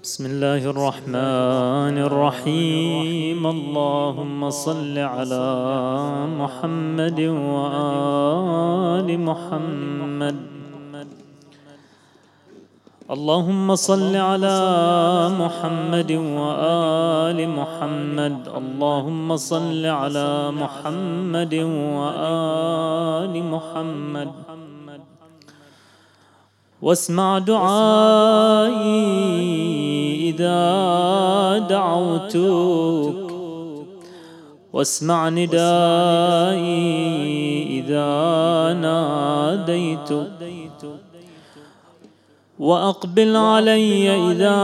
بسم الله الرحمن الرحيم. اللهم صل على محمد وآل محمد. اللهم صل على محمد وآل محمد. اللهم صل على محمد وآل محمد. واسمع دعائي إذا دعوتك، واسمع ندائي إذا ناديتك، وأقبل علي إذا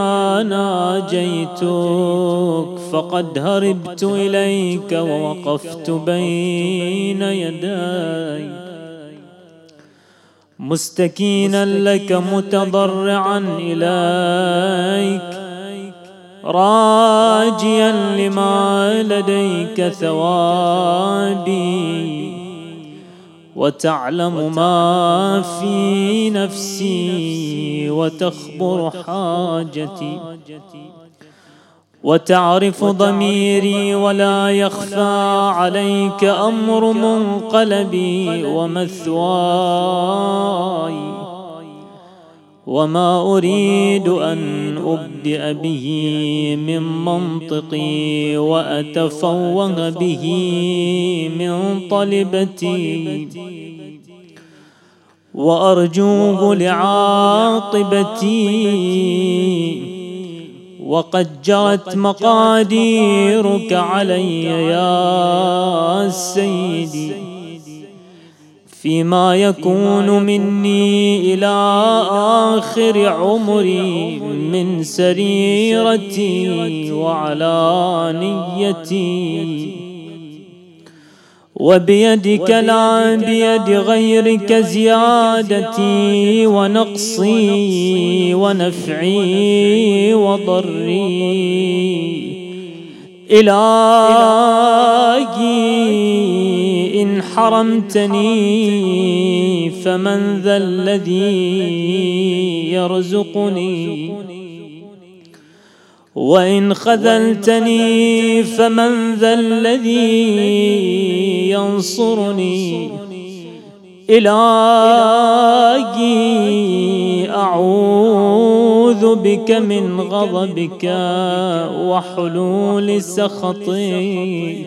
ناجيتك. فقد هربت إليك ووقفت بين يديك، مستكينا لك متضرعا إليك، راجيا لما لديك ثوابي، وتعلم ما في نفسي وتخبر حاجتي، وتعرف ضميري ولا يخفى عليك أمر منقلبي ومثواي، وما أريد أن أبدأ به من منطقي وأتفوه به من طلبتي، وأرجوه لعاقبتي. وقد جرت مقاديرك علي يا سيدي، فيما يكون مني إلى آخر عمري من سريرتي وعلانيتي، وبيدك لا بيد غيرك زيادتي ونقصي ونفعي وضري. إلهي إن حرمتني فمن ذا الذي يرزقني، وإن خذلتني فمن ذا الذي ينصرني. إلهي أعوذ بك من غضبك وحلول سخطك.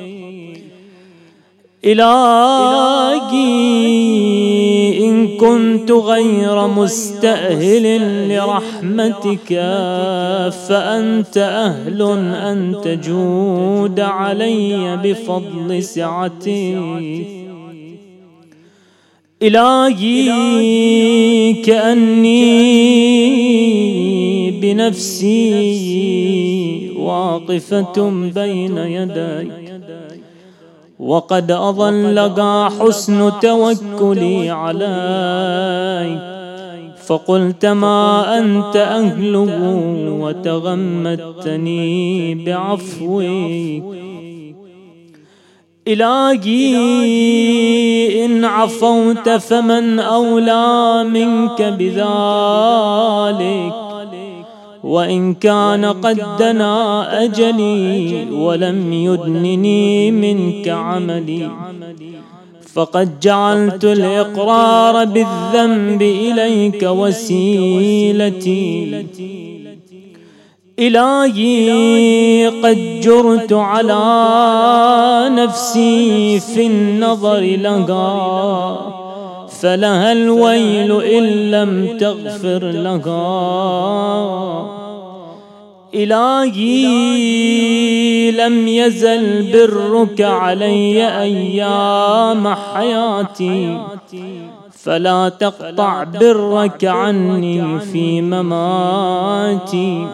إلهي إن كنت غير مستأهل لرحمتك فأنت أهل أن تجود علي بفضل سعتك. إلهي كأني بنفسي واقفة بين يديك، وقد أضلك حسن توكلي عليك، فقلت ما أنت أهله وتغمدتني بعفوك. إلهي إن عفوت فمن أولى منك بذلك، وإن كان قد دنا أجلي ولم يدنني منك عملي، فقد جعلت الإقرار بالذنب إليك وسيلتي. إلهي قد جرت على نفسي في النظر لها، فلها الويل إن لم تغفر لها. إلهي لم يزل برك علي أيام حياتي، فلا تقطع برك عني في مماتي.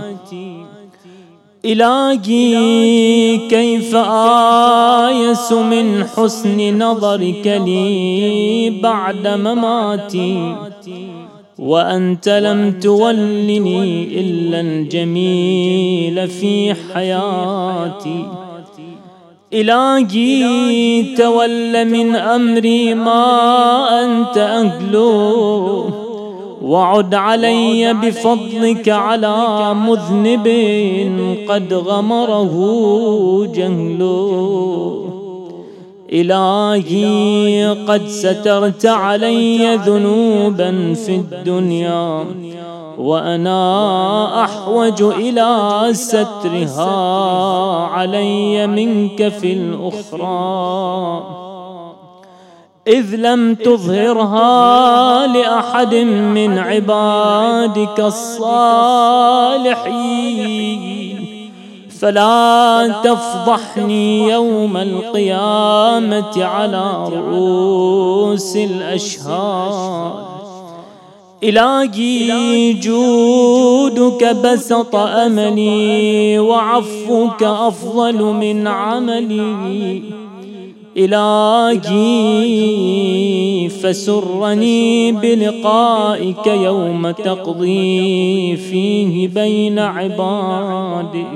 إلهي كيف آيس من حسن نظرك لي بعد مماتي، وأنت لم تولني إلا الجميل في حياتي. إلهي تول من أمري ما أنت أهله، وعد علي بفضلك على مذنب قد غمره جهله. إلهي قد سترت علي ذنوبا في الدنيا وأنا أحوج إلى سترها علي منك في الأخرى، إذ لم تظهرها لأحد من عبادك الصالحين، فلا تفضحني يوم القيامة على رؤوس الأشهاد. إلهي جودك بسط أملي وعفوك أفضل من عملي. إلهي فسرني بلقائك يوم تقضي فيه بين عبادك.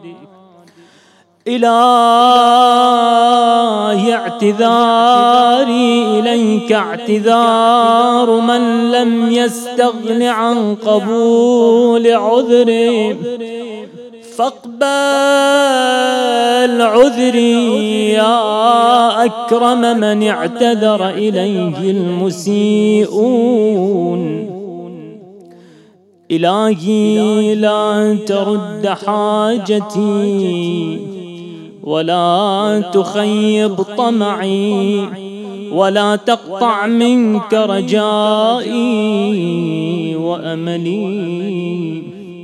إلهي اعتذاري إليك اعتذار من لم يستغن عن قبول عذري، فاقبل عذري يا أكرم من اعتذر إليه المسيئون. إلهي لا ترد حاجتي ولا تخيب طمعي ولا تقطع منك رجائي وأملي.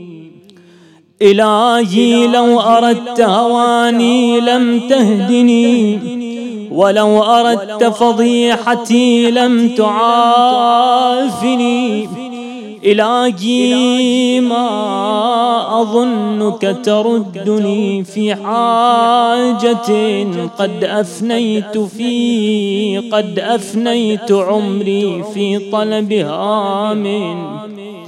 إلهي لو أردت هواني لم تهدني، ولو أردت فضيحتي لم تعافني. إلهي ما أظنك تردني في حاجة قد أفنيت عمري في طلبها منك.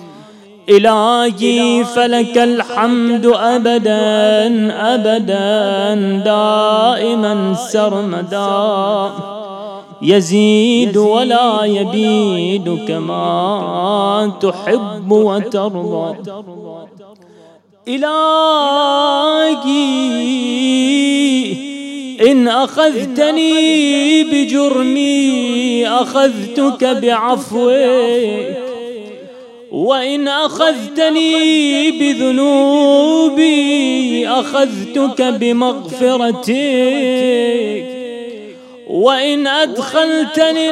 إلهي فلك الحمد أبدا أبدا دائما سرمدا، يزيد ولا يبيد كما تحب وترضى. إلهي إن أخذتني بجرمي أخذتك بعفوك، وإن أخذتني بذنوبي أخذتك بمغفرتك، وإن أدخلتني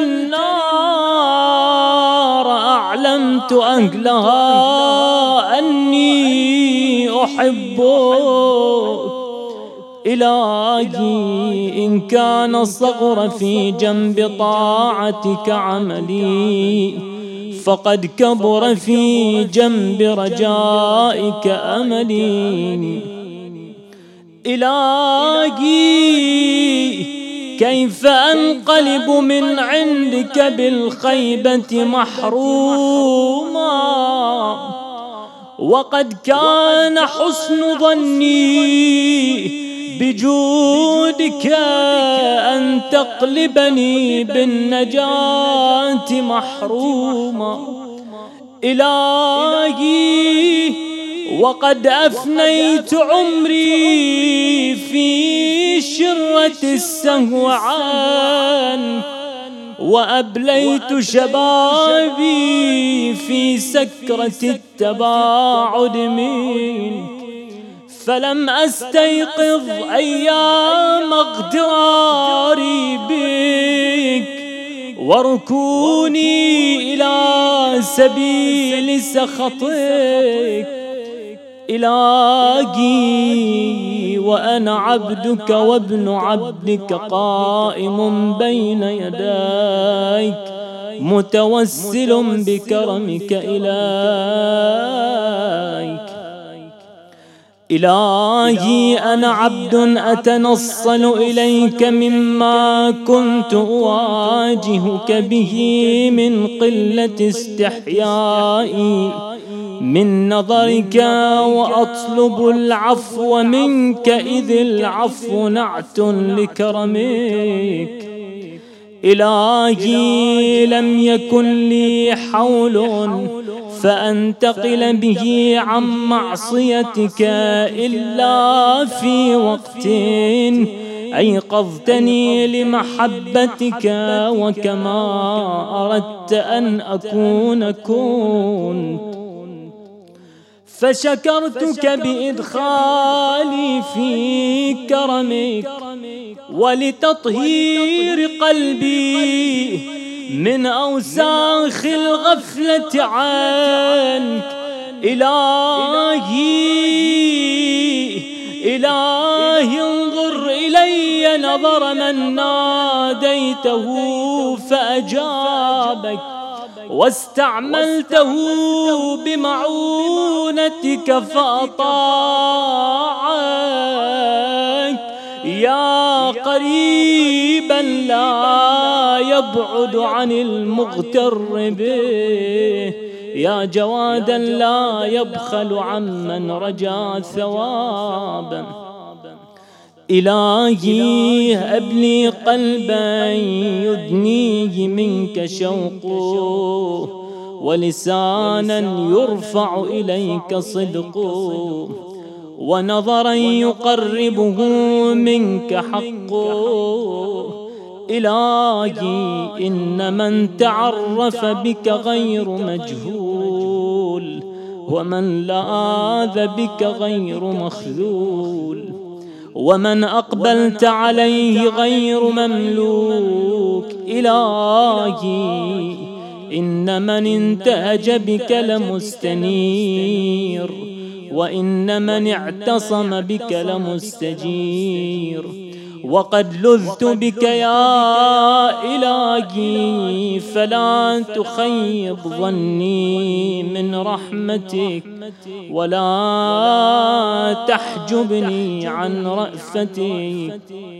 النار أعلمت أهلها أني أحبك. إلهي إن كان الصغر في جنب طاعتك عملي، فقد كبر في جنب رجائك أملي. إلهي كيف أنقلب من عندك بالخيبة محروما، وقد كان حسن ظني بجودك أن تقلبني بالنجاة محروما. إلهي وقد أفنيت عمري في شرة السهو عنك، وأبليت شبابي في سكرة التباعد منك، فلم أستيقظ أيام اغتراري بك وركوني إلى سبيل سخطك. إلهي وأنا عبدك وابن عبدك قائم بين يديك متوسل بكرمك إليك. إلهي أنا عبد أتنصل إليك مما كنت أواجهك به من قلة استحيائي من نظرك، وأطلب العفو منك إذ العفو نعت لكرمك. إلهي لم يكن لي حول فأنتقل به عن معصيتك إلا في وقت أيقظتني لمحبتك، وكما أردت أن أكون كنت. فشكرتك بإدخالي في كرمك ولتطهير قلبي من أوساخ الغفلة عنك. إلهي انظر إلي نظر من ناديته فأجابك، واستعملته بمعونتك فأطاعك. يا قريبا لا يبعد عن المغتر به، يا جوادا لا يبخل عمن رجا ثوابا. إلهي هب لي قلبا يدنيه منك شوقه، ولسانا يرفع إليك صدقه، ونظرا يقربه منك حقه. إلهي إن من تعرف بك غير مجهول، ومن لاذ بك غير مخذول، ومن أقبلت عليه غير مملوك. إلهي إن من انتهج بك لمستنير، وإن من اعتصم بك لمستجير. وقد لذت بك يا إلهي، فلا تخيب ظني من رحمتك، ولا تحجبني عن رأفتك.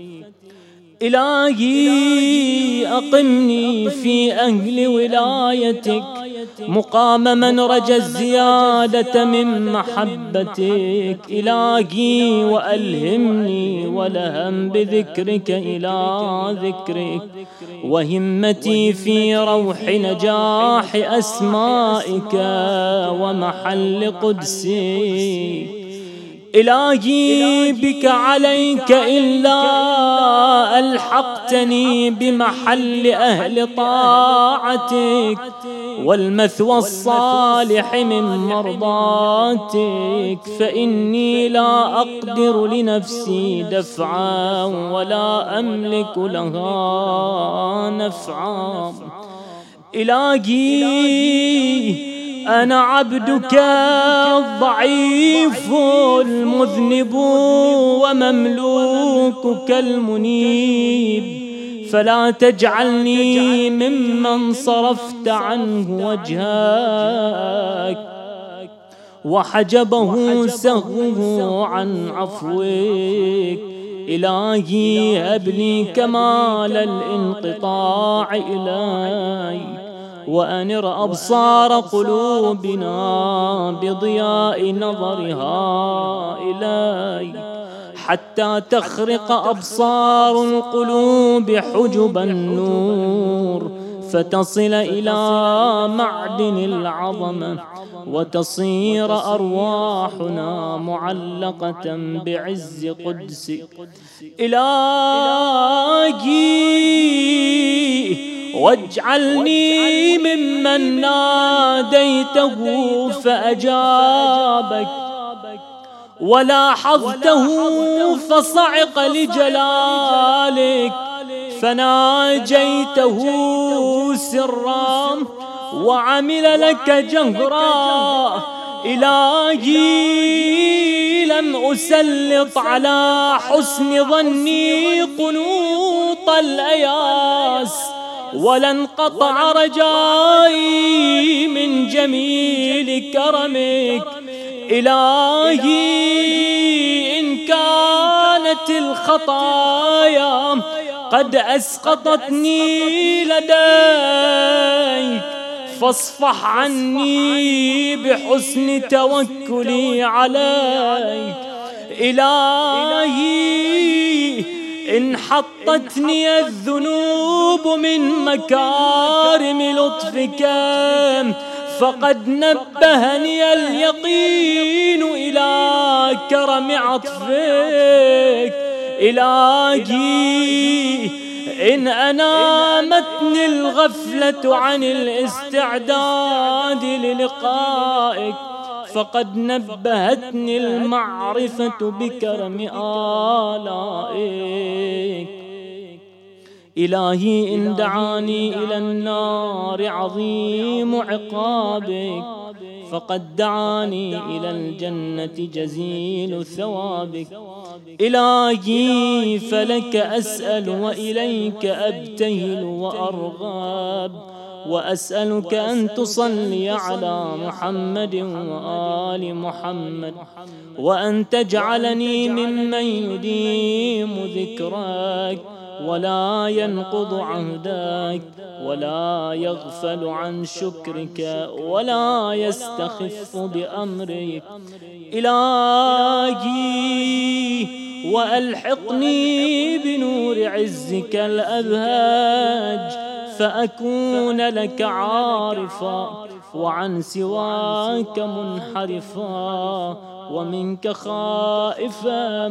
إلهي أقمني في أهل ولايتك مقام من رجا الزيادة من محبتك. إلهي وألهمني ولهم بذكرك إلى ذكرك، وهمتي في روح نجاح أسمائك ومحل قدسك. إلهي بك عليك إلا ألحقتني بمحل أهل طاعتك، والمثوى الصالح من مرضاتك. فإني لا أقدر لنفسي دفعا ولا أملك لها نفعا. إلهي أنا عبدك الضعيف المذنب ومملوكك المنيب، فلا تجعلني ممن صرفت عنه وجهك وحجبه سهوه عن عفوك. إلهي هب لي كمال الانقطاع إليك، وأنر أبصار قلوبنا بضياء نظرها إليك، حتى تخرق أبصار القلوب حجب النور، فتصل إلى معدن العظمة، وتصير أرواحنا معلقة بعز قدسك. إلهي واجعلني ممن ناديته فأجابك، ولاحظته فصعق لجلالك فناجيته سرا وعمل لك جهرا. إلهي لم أسلط على حسن ظني قنوط الأياس، ولا انقطع رجائي من جميل كرمك. إلهي إن كانت الخطايا قد أسقطتني لديك، فاصفح عني بحسن توكلي عليك. إلهي إن حطتني الذنوب من مكارم لطفك فقد نبهني اليقين إلى كرم عطفك. إلهي إن أنامتني الغفلة عن الاستعداد للقائك فقد نبهتني المعرفة بكرم آلائك. إلهي إن دعاني إلى النار عظيم عقابك فقد دعاني إلى الجنة جزيل ثوابك. إلهي فلك أسأل وإليك أبتهل وأرغب، وأسألك أن تصلي على محمد وآل محمد، وأن تجعلني ممن يديم ذكرك ولا ينقض عهدك ولا يغفل عن شكرك ولا يستخف بأمرك. إلهي وألحقني بنور عزك الأبهاج فأكون لك عارفا وعن سواك منحرفا ومنك خائفا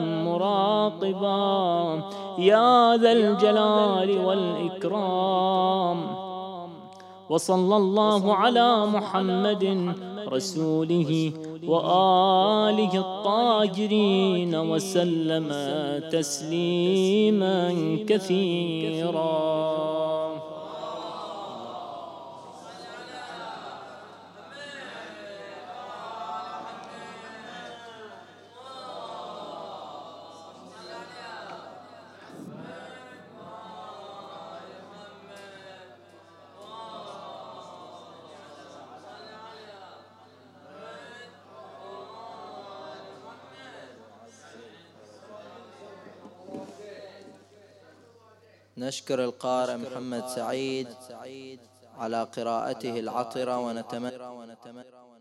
مراقبا يا ذا الجلال والإكرام. وصلى الله على محمد رسوله وآله الطاهرين وسلم تسليما كثيرا. نشكر القارئ محمد سعيد على قراءته العطرة ونتمنى